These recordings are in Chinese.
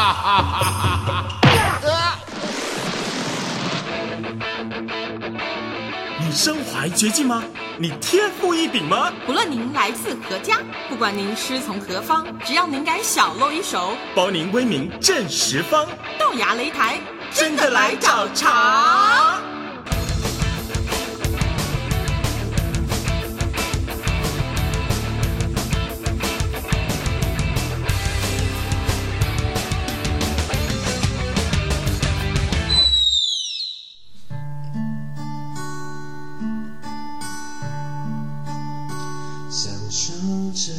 你身怀绝技吗？你天赋异禀吗？ 不论您来自何家，不管您师从何方，只要您敢小露一手， 包您威名震十方。 豆芽擂台真的来找茬。 享受着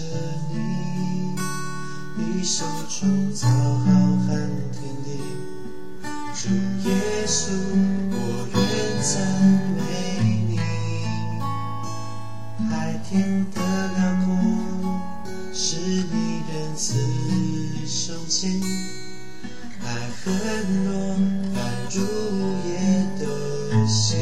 你手中造浩瀚天地，主耶稣，我愿赞美你。海天的辽阔是你仁慈胸襟，爱很多般如夜的星，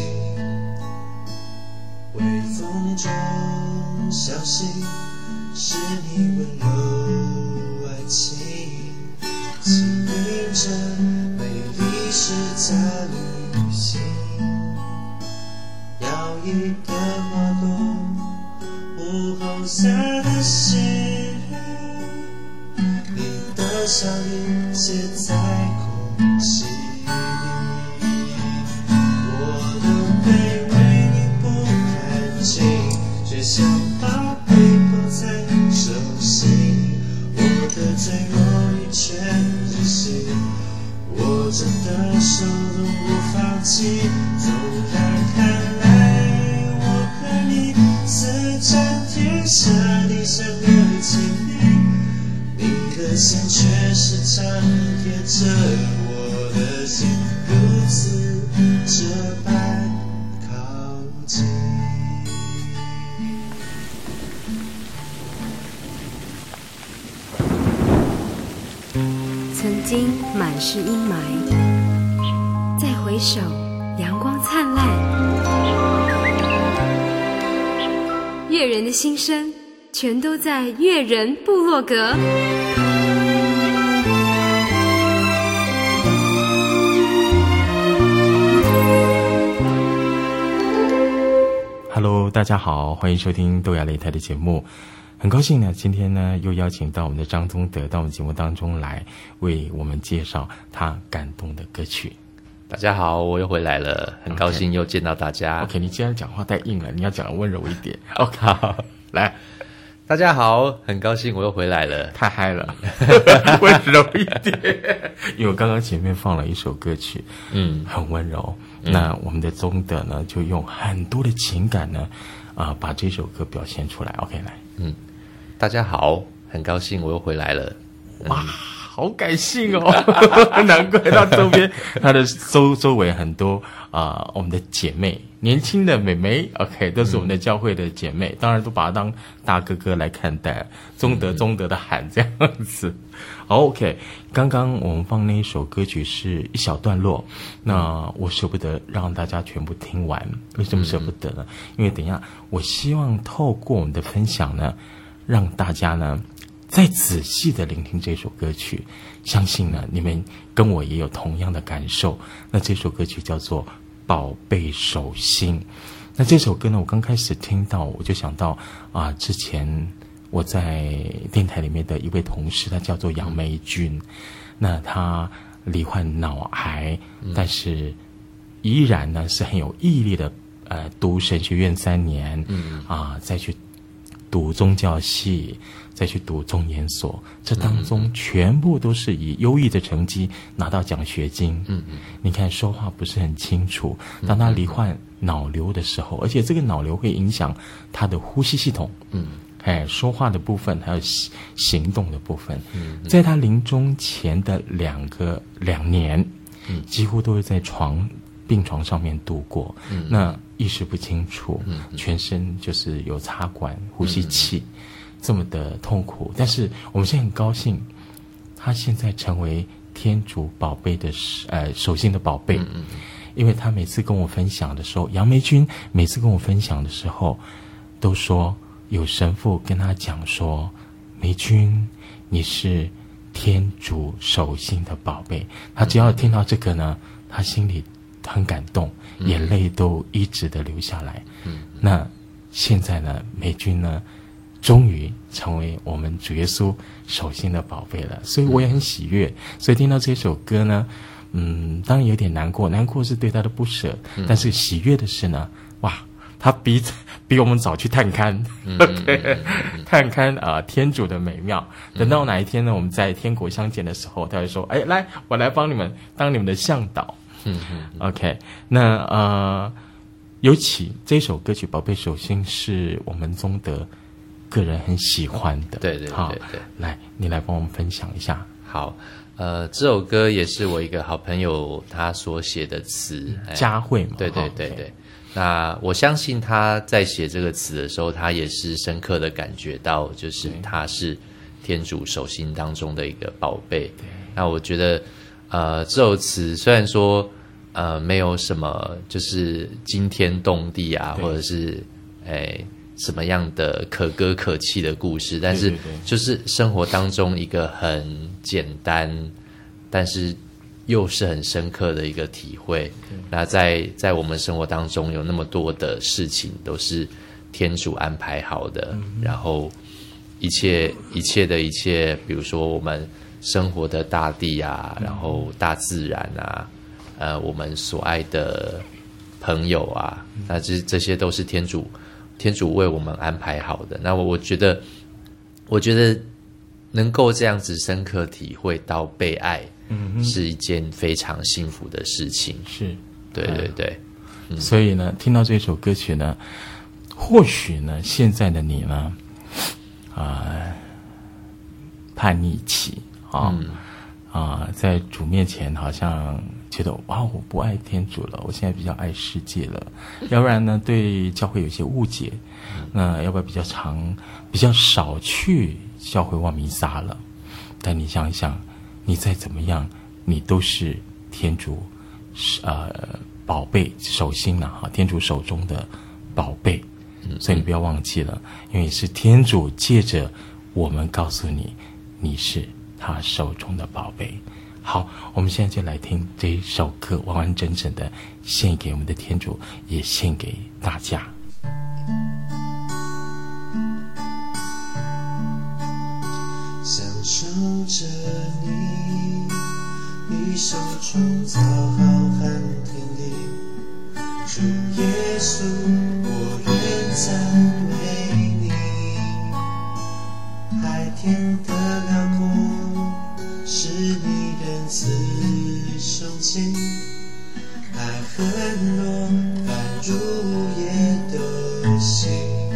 微风中相信是你温柔爱情，经历着美丽是在旅行，摇曳的花朵，午后下的诗人，你的笑意写在空气里，我的卑微你不看清，却想宝贝抱在手心，我的脆弱你全知悉，握着的手永不放弃，纵然看来我和你似占天下地上的情侣，你的心却是常贴着我的心，如此这般靠近。 曾经满是阴霾，再回首，阳光灿烂。悦人的心声，全都在悦人部落格。 Hello， 大家好，欢迎收听豆芽擂台的节目。很高兴呢，今天呢又邀请到我们的张宗德到我们节目当中来，为我们介绍他感动的歌曲。 大家好，我又回来了，很高兴又见到大家。 OK， 你既然讲话太硬了，你要讲得温柔一点。OK， 好，来， 大家好，很高兴我又回来了。 太嗨了，温柔一点。因为我刚刚前面放了一首歌曲，很温柔。那我们的宗德呢，就用很多的情感呢，把这首歌表现出来。OK， 来， 大家好，很高兴我又回来了。 哇，好感性哦，难怪到周边他的周围很多我们的姐妹，年轻的妹妹 ，OK， 都是我们的教会的姐妹，当然都把他当大哥哥来看待，宗德的喊这样子。好 ，OK， 刚刚我们放那一首歌曲是一小段落，那我舍不得让大家全部听完，为什么舍不得呢？因为等一下我希望透过我们的分享呢，让大家呢再仔细的聆听这首歌曲，相信呢你们跟我也有同样的感受。那这首歌曲叫做《宝贝手心》。那这首歌呢，我刚开始听到我就想到之前我在电台里面的一位同事，他叫做杨梅君。那他罹患脑癌，但是依然呢是很有毅力的读神学院3年，再去读宗教系，再去读中研所，这当中全部都是以优异的成绩拿到奖学金。你看说话不是很清楚，当他罹患脑瘤的时候，而且这个脑瘤会影响他的呼吸系统，说话的部分还有行动的部分。在他临终前的2年，几乎都是在病床上面度过，那意识不清楚，全身就是有插管、呼吸器，这么的痛苦。但是我们现在很高兴，他现在成为天主宝贝的手心的宝贝，因为他每次跟我分享的时候，杨梅君每次跟我分享的时候，都说有神父跟他讲说，梅君，你是天主手心的宝贝。他只要听到这个呢，他心里很感动，眼泪都一直的流下来。那现在呢，美君呢终于成为我们主耶稣手心的宝贝了，所以我也很喜悦。所以听到这首歌呢，当然有点难过，难过是对他的不舍，但是喜悦的是呢，哇，他比我们早去探勘，OK， 探勘天主的美妙。等到哪一天呢，我们在天国相见的时候，他会说：“哎，来，我来帮你们当你们的向导。”OK， 那尤其这首歌曲《宝贝手心》是我们宗德个人很喜欢的。 对， 来，你来帮我们分享一下。 好，这首歌也是我一个好朋友他所写的词， 佳慧嘛。 对。那我相信他在写这个词的时候，他也是深刻的感觉到，就是他是天主手心当中的一个宝贝。那我觉得，这首词虽然说没有什么就是惊天动地啊，或者是什么样的可歌可泣的故事，但是就是生活当中一个很简单，但是又是很深刻的一个体会。那在我们生活当中有那么多的事情都是天主安排好的，然后一切的一切，比如说我们生活的大地啊，然后大自然啊，我们所爱的朋友啊，那这些都是天主为我们安排好的。那我觉得能够这样子深刻体会到被爱，是一件非常幸福的事情。是，对。 所以呢，听到这首歌曲呢，或许呢，现在的你呢，叛逆期在主面前好像觉得哇，我不爱天主了，我现在比较爱世界了。要不然呢，对教会有些误解，那要不然比较少去教会望弥撒了。但你想一想，你再怎么样，你都是天主宝贝手心天主手中的宝贝。所以你不要忘记了，因为是天主借着我们告诉你，你是他手中的宝贝。好，我们现在就来听这一首歌，完完整整的献给我们的天主，也献给大家。 享受着你手中造浩瀚天地，主耶稣，我愿赞美你。海天的辽阔是你仁慈胸襟，爱恨落般如夜的星，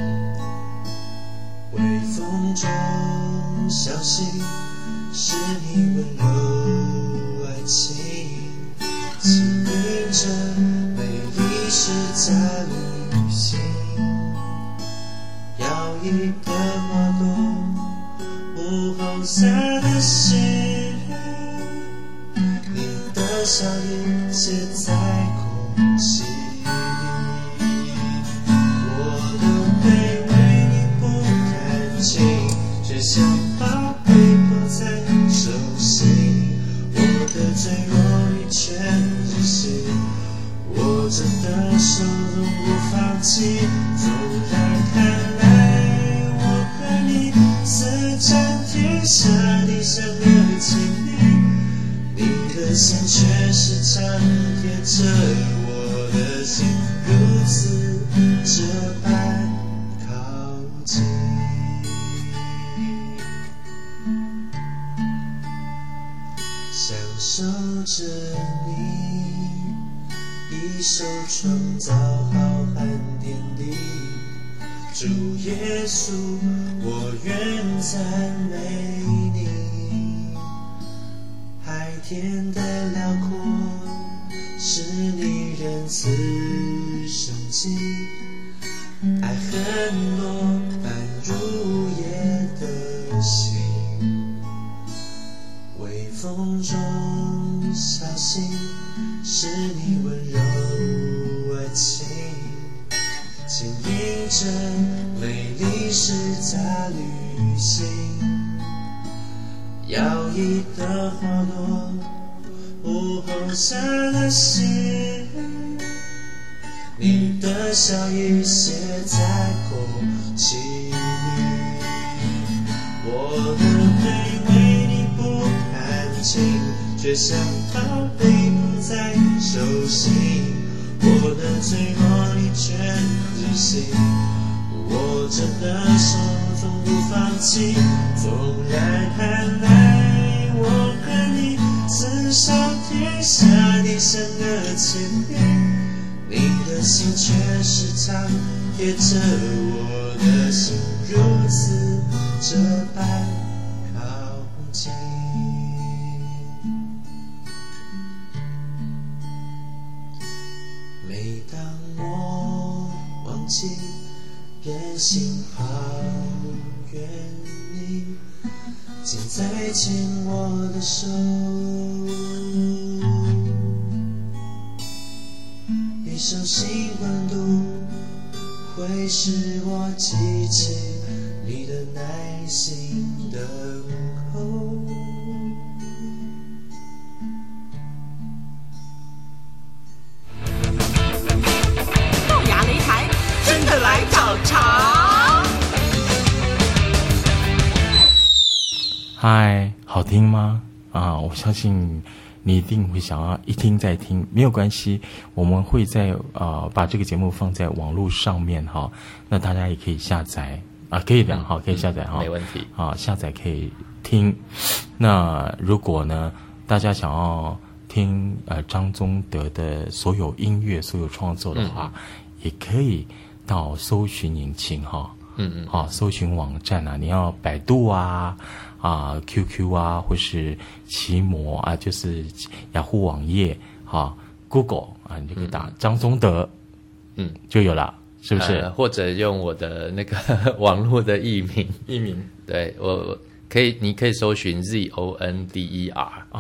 微风中消息是你温柔爱情，轻盈着美丽是在旅行，摇曳的花朵，午后下的诗人，你的笑意写在空气里，我的卑微你不看清，却想把背抱在手心，我的脆弱你全知悉，握着的手永不放弃，纵然看来我和你似占天下地下没有情侣，你的心却是常贴着我的心，如此这般靠近。享受着你一手创造浩瀚天地，主耶稣，我愿赞美你。海天的辽阔是你仁慈胸襟，爱恨落般如夜的星，微风中消息是你温柔爱情，轻盈着美丽是在旅行， 摇曳的花朵，午后下的雪，你的笑语写在空气里。我的卑微你不看清，却像宝贝不再手心。我的脆弱你全执行，握着的手从不放弃。纵然看来我和你厮守天下，你像个前辈，你的心却时常贴着我的心，如此这般靠近。每当我忘记变心好远你，请再牵我的手，一手心温度会使我记起你的耐心等候。 豆芽擂台，真的来找茬。 嗨，好听吗？我相信你一定会想要一听再听，没有关系，我们会在把这个节目放在网络上面哈，那大家也可以下载可以的哈，可以下载哈， 没问题下载可以听。那如果呢，大家想要听张宗德的所有音乐、所有创作的话，也可以到搜寻引擎哈，搜寻网站你要百度QQ 或是奇摩就是雅虎网页Google 你就可以打张宗德，就有了，是不是？ 或者用我的那个网络的艺名，对，你可以搜寻 ZONDER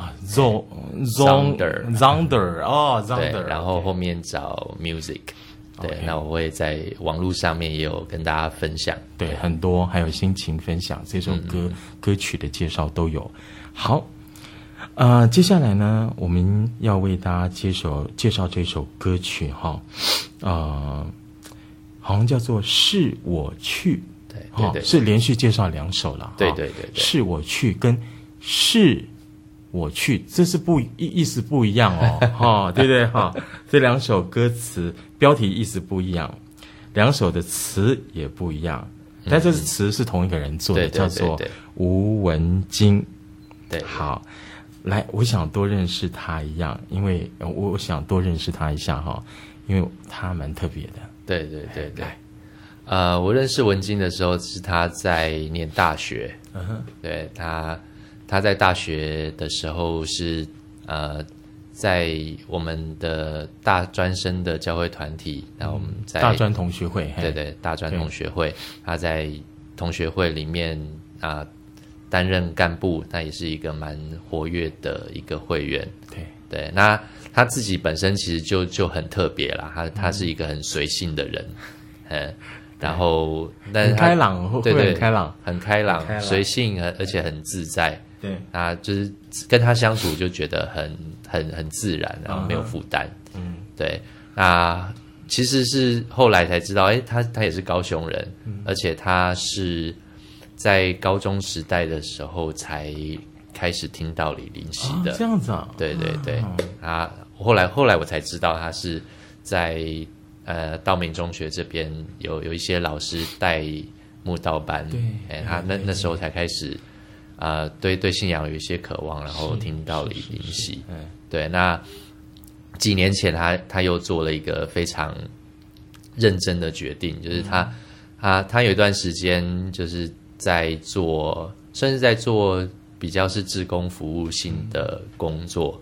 Zonder 对，然后后面找 music。对，那我会在网络上面也有跟大家分享， 对，很多还有心情分享这首歌曲的介绍都有。好，接下来呢，我们要为大家介绍这首歌曲好像叫做《是我去》， 对， 是连续介绍2首了， 对， 是我去跟是我去，这是意思不一样对不对这2首歌词标题意思不一样，2首的词也不一样，但这词是同一个人做的，叫做吴文京。 对， 好，来，我想多认识他一样，因为我想多认识他一下因为他蛮特别的。 对，我认识文京的时候是他在念大学，对，他在大学的时候是在我们的大专生的教会团体，那我们在大专同学会， 对，大专同学会，他在同学会里面担任干部，那也是一个蛮活跃的一个会员。对，那他自己本身其实就很特别啦，他是一个很随性的人，然后但是很开朗， 对， 很开朗， 随性，而且很自在。 对， 就是跟他相处就觉得很自然，然后没有负担。对，那其实是后来才知道，他也是高雄人，而且他是在高中时代的时候才开始听到李林熙的， 这样子啊？ 对，后来我才知道他是在道明中学这边有一些老师带慕道班，对，他那时候才开始对信仰有一些渴望，然后听到李林熙，对，那几年前他又做了一个非常认真的决定，就是他有一段时间就是在做，甚至在做比较是志工服务性的工作，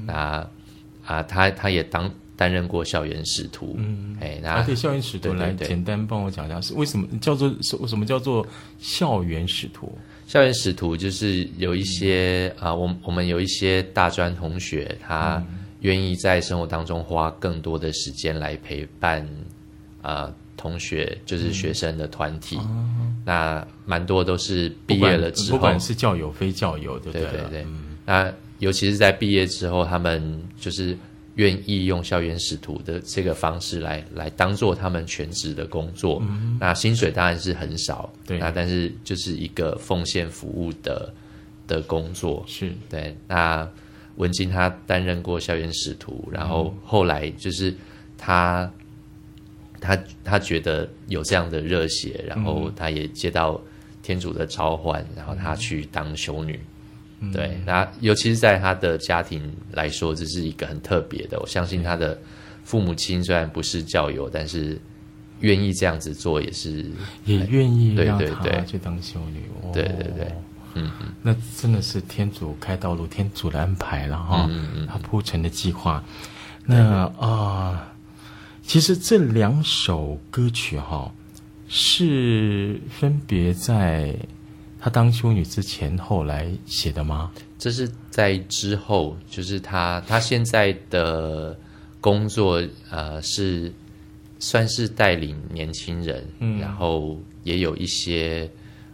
他也担任过校园使徒， 对，校园使徒来简单帮我讲一下，是为什么叫做校园使徒？ 校园使徒就是有一些我们有一些大专同学，他愿意在生活当中花更多的时间来陪伴同学，就是学生的团体。那蛮多都是毕业了之后， 不管是教友非教友，对了。 对。那尤其是在毕业之后，他们就是愿意用校园使徒的这个方式来当做他们全职的工作。那薪水当然是很少， 对。 那但是就是一个奉献服务的工作， 是对。那文金他担任过校园使徒，然后后来就是他觉得有这样的热血，然后他也接到天主的召唤，然后他去当修女。对，那尤其是在他的家庭来说，这是一个很特别的。我相信他的父母亲虽然不是教友，但是愿意这样子做，也愿意让他去当修女。 对， 那真的是天主开道路，天主的安排了哈，他铺陈的计划。那其实这2首歌曲哈，是分别在他当修女之前后来写的吗？ 这是在之后，就是他现在的工作是算是带领年轻人，然后也有一些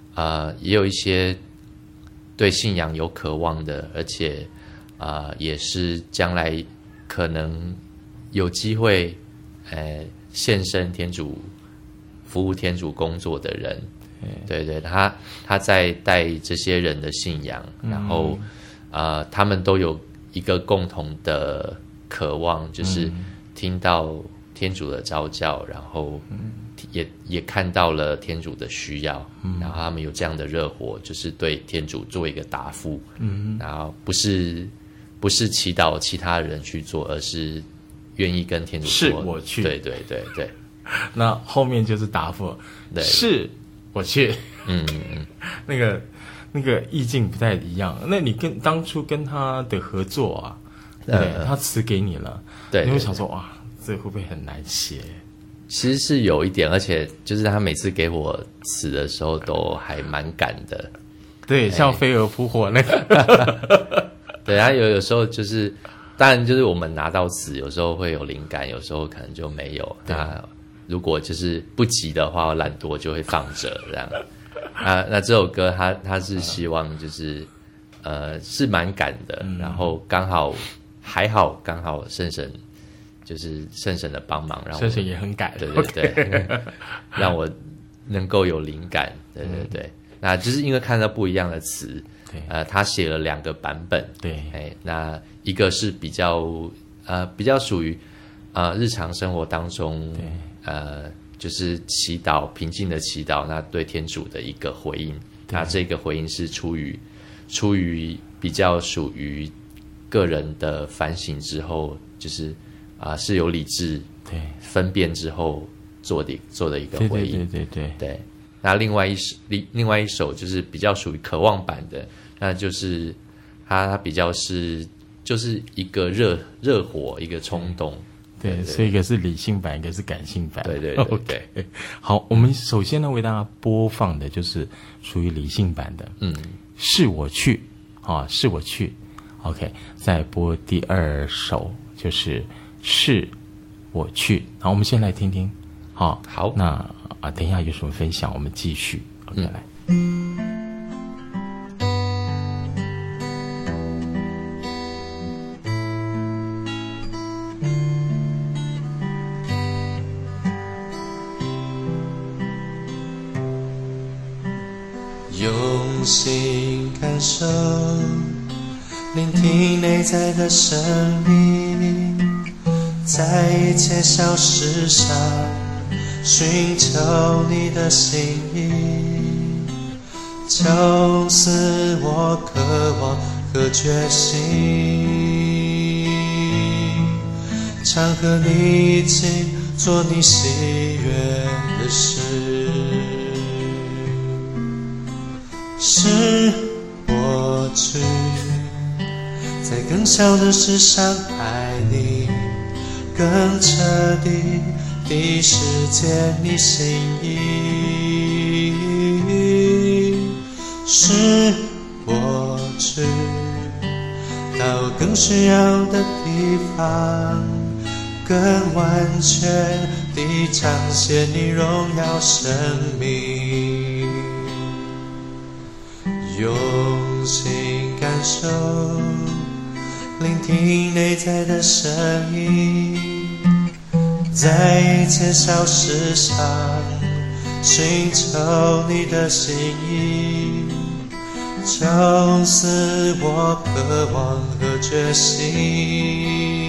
对信仰有渴望的，而且也是将来可能有机会献身天主服务天主工作的人。对，他在带这些人的信仰，然后他们都有一个共同的渴望，就是听到天主的召叫，然后也看到了天主的需要，然后他们有这样的热火，就是对天主做一个答复，然后不是祈祷其他人去做，而是愿意跟天主说， 是我去。 对。 那后面就是答复，是我去。那个意境不太一样。那你当初跟他的合作啊，对，他词给你了， 对， 你会想说哇，这会不会很难写？ 其实是有一点，而且就是他每次给我词的时候都还蛮赶的。 对，像飞蛾扑火那个。 对，他有时候就是，当然就是我们拿到词，有时候会有灵感，有时候可能就没有。那如果就是不急的话，我懒惰就会放着这样。那这首歌他是希望就是是蛮赶的，然后刚好圣神就是圣神的帮忙，让我圣神也很赶， 对，让我能够有灵感，对。那就是因为看到不一样的词，他写了2个版本， 对， 那一个是比较属于日常生活当中，就是祈祷，平静的祈祷，那对天主的一个回应。那这个回应是出于比较属于个人的反省之后，就是是有理智分辨之后做的一个回应。对。那另外一首就是比较属于渴望版的，那就是它比较是就是一个热火，一个冲动。 对，所以一个是理性版，一个是感性版。 对。 OK， 好，我们首先呢为大家播放的就是属于理性版的，是我去是我去。OK， 再播第2首就是是我去。好，我们先来听听。好，那等一下有什么分享，我们继续。OK， 来。 用心感受，聆听内在的声音，在一切小事上寻求你的心意，就是我渴望和决心，常和你一起做你喜悦的事。是我去在更小的事上爱你，更彻底地实践你心意。是我去到更需要的地方，更完全地彰显你荣耀生命，用心感受，聆听内在的声音，在一切小事上寻求你的心意，就是我渴望和决心，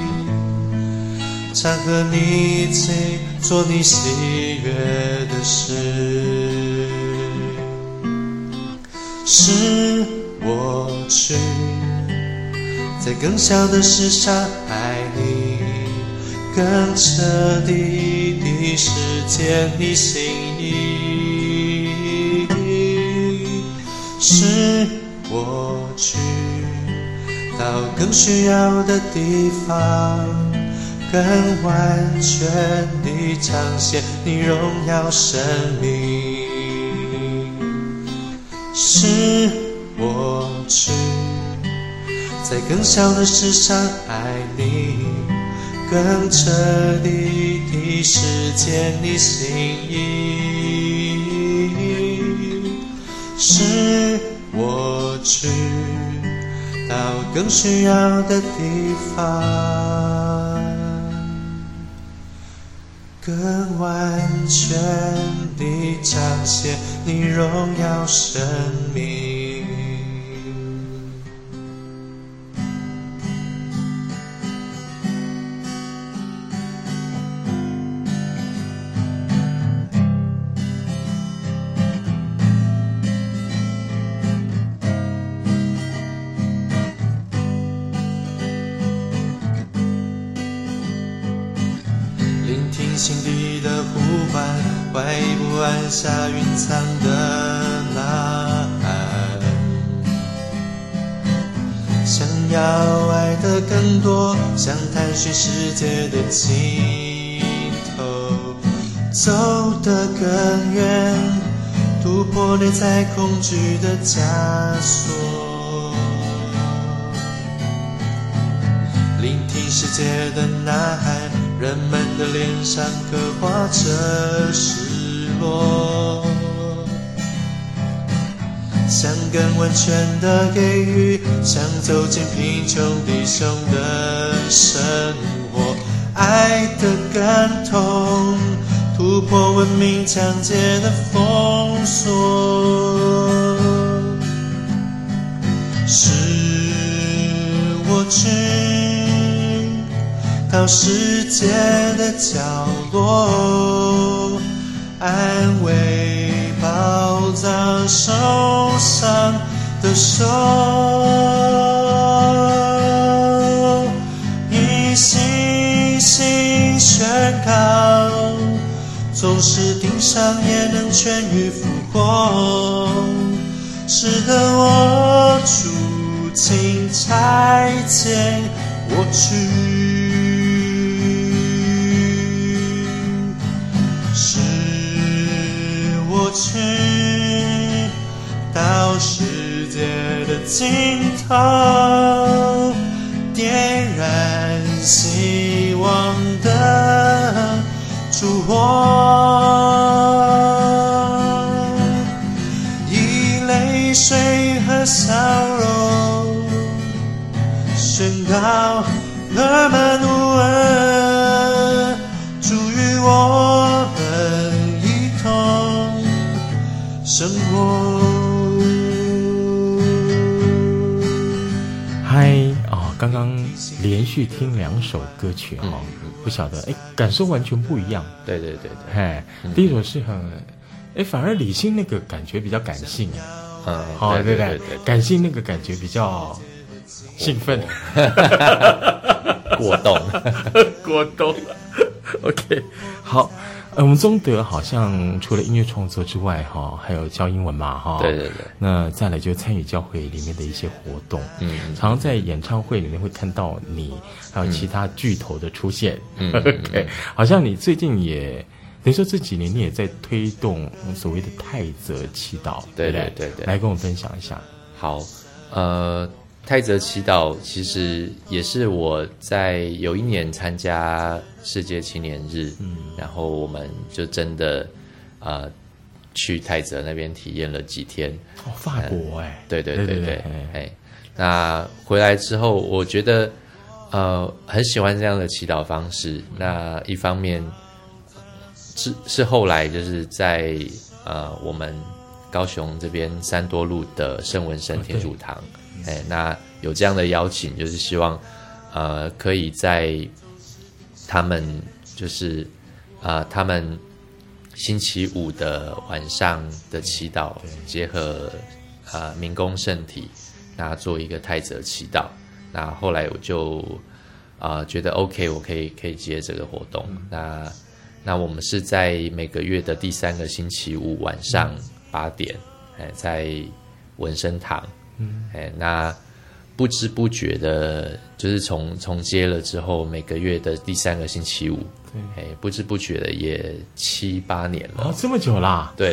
常和你一起做你喜悦的事，是我去在更小的事上爱你，更彻底地实践你心意，是我去到更需要的地方，更完全地彰显你荣耀生命，是我去在更小的事上爱你，更彻底地实践你心意，是我去到更需要的地方，更完全地彰显你荣耀生命。心底的呼唤，怀不安下蕴藏的呐喊，想要爱的更多，想探寻世界的尽头，走得更远，突破内在恐惧的枷锁，聆听世界的呐喊，人们的脸上刻画着失落，想更完全的给予，想走进贫穷弟兄的生活，爱的感动，突破文明强戒的封锁，是我去到世界的角落，安慰包扎受伤的手，以信心宣告，纵使钉伤也能痊愈复活，使得我主亲差遣我去，去到世界的尽头，点燃希望的烛火，以泪水和笑容宣告尔曼努尔，主与我们一同生活。 嗨刚刚连续听2首歌曲不晓得感受完全不一样。 对对对对， 第一首是很反而李信那个感觉比较感性对不对？感性那个感觉比较兴奋， 果冻果冻。OK， 好。我们宗德好像除了音乐创作之外还有教英文嘛对对对。 那再来就参与教会里面的一些活动，常常在演唱会里面会看到你，还有其他巨头的出现。OK， 好像你最近也等于说这几年你也在推动所谓的泰泽祈祷， 对对对对， 来跟我分享一下。 好， 泰泽祈祷其实也是我在有一年参加世界青年日，然后我们就真的去泰泽那边体验了几天。 哦，法国对，那回来之后，我觉得很喜欢这样的祈祷方式。那一方面是后来就是在我们高雄这边三多路的圣文森天主堂。那有这样的邀请，就是希望可以在他们就是他们星期五的晚上的祈祷，结合民公圣体，那做一个泰泽祈祷。那后来我就觉得 OK， 我可以接这个活动。那我们是在每个月的第3个星期五晚上8点，在文生堂。那不知不觉的，就是从接了之后，每个月的第3个星期五，不知不觉的也7、8年了。 哦，这么久啦？ 对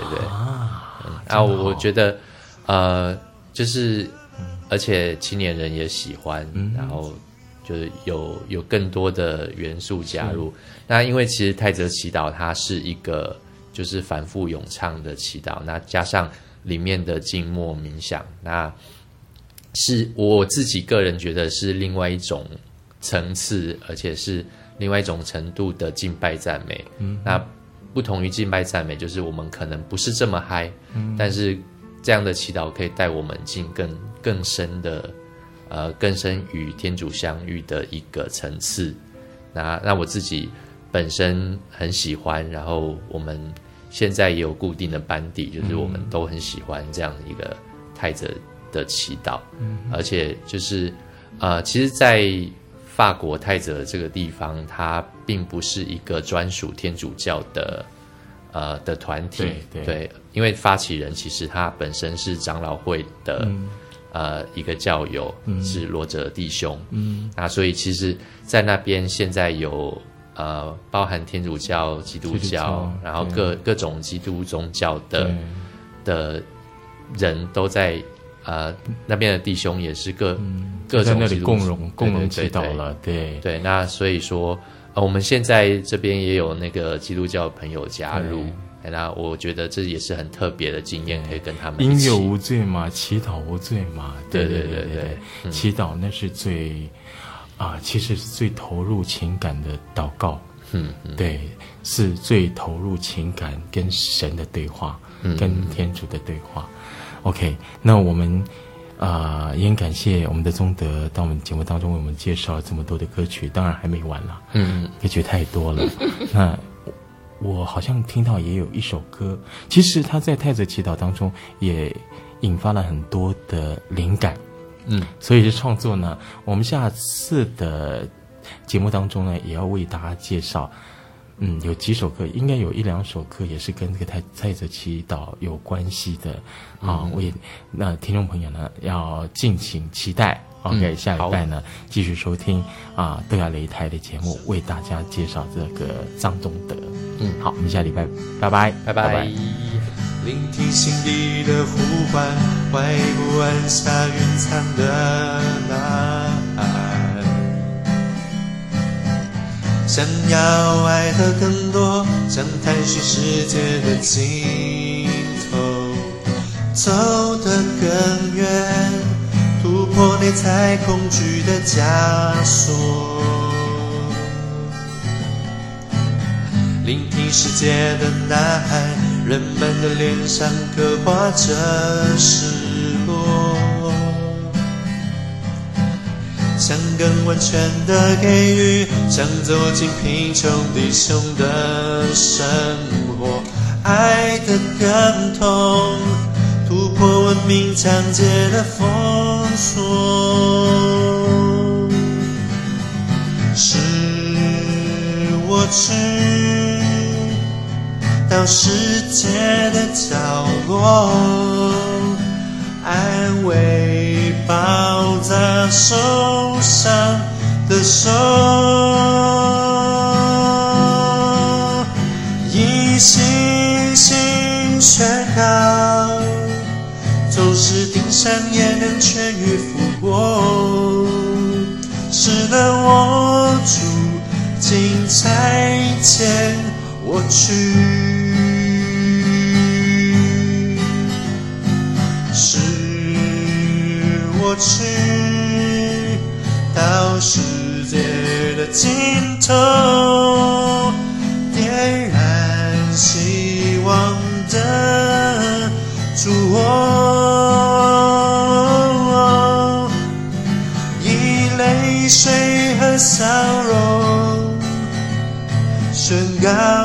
我觉得就是而且青年人也喜欢，然后就是有更多的元素加入。那因为其实泰泽祈祷它是一个就是反复咏唱的祈祷，那加上里面的静默冥想，那是我自己个人觉得是另外一种层次，而且是另外一种程度的敬拜赞美。那不同于敬拜赞美，就是我们可能不是这么嗨，但是这样的祈祷可以带我们进更深的更深与天主相遇的一个层次。那我自己本身很喜欢，然后我们现在也有固定的班底，就是我们都很喜欢这样的一个泰泽的祈祷。而且就是其实在法国泰泽这个地方，它并不是一个专属天主教的团体。对，因为发起人其实他本身是长老会的一个教友，是罗哲弟兄。那所以其实在那边现在有包含天主教、基督教，然后各种基督宗教的人都在那边的弟兄也是各种在那里基督共荣祈祷了。对， 那所以说我们现在这边也有那个基督教朋友加入。那我觉得这也是很特别的经验，可以跟他们一起。 音乐无罪嘛，祈祷无罪嘛。对，祈祷那是最其实是最投入情感的祷告。对，是最投入情感跟神的对话，跟天主的对话。OK， 那我们也很感谢我们的宗德到我们节目当中为我们介绍这么多的歌曲，当然还没完啦，歌曲太多了。那我好像听到也有一首歌，其实他在泰泽祈祷当中也引发了很多的灵感，所以这创作呢，我们下次的节目当中呢，也要为大家介绍。有几首歌，应该有1、2首歌也是跟这个泰泽祈祷有关系的为那听众朋友呢要敬请期待。OK， 下礼拜呢继续收听德雅雷台的节目，为大家介绍这个藏宗德。好，我们下礼拜拜拜。 聆听心底的呼唤，怀不按下云层的呐喊，想要爱的更多，想探寻世界的尽头，走得更远，突破内在恐惧的枷锁，聆听世界的呐喊，人们的脸上刻画着失落，想更完全的给予，想走进贫穷弟兄的生活，爱的更痛，突破文明强戒的封锁，是我知到世界的角落，安慰包扎受伤的手，以信心宣告走失冰山也能痊愈复活，只能握住精彩牵我去，是我去到世界的尽头，点燃希望的烛火，以泪水和笑容宣告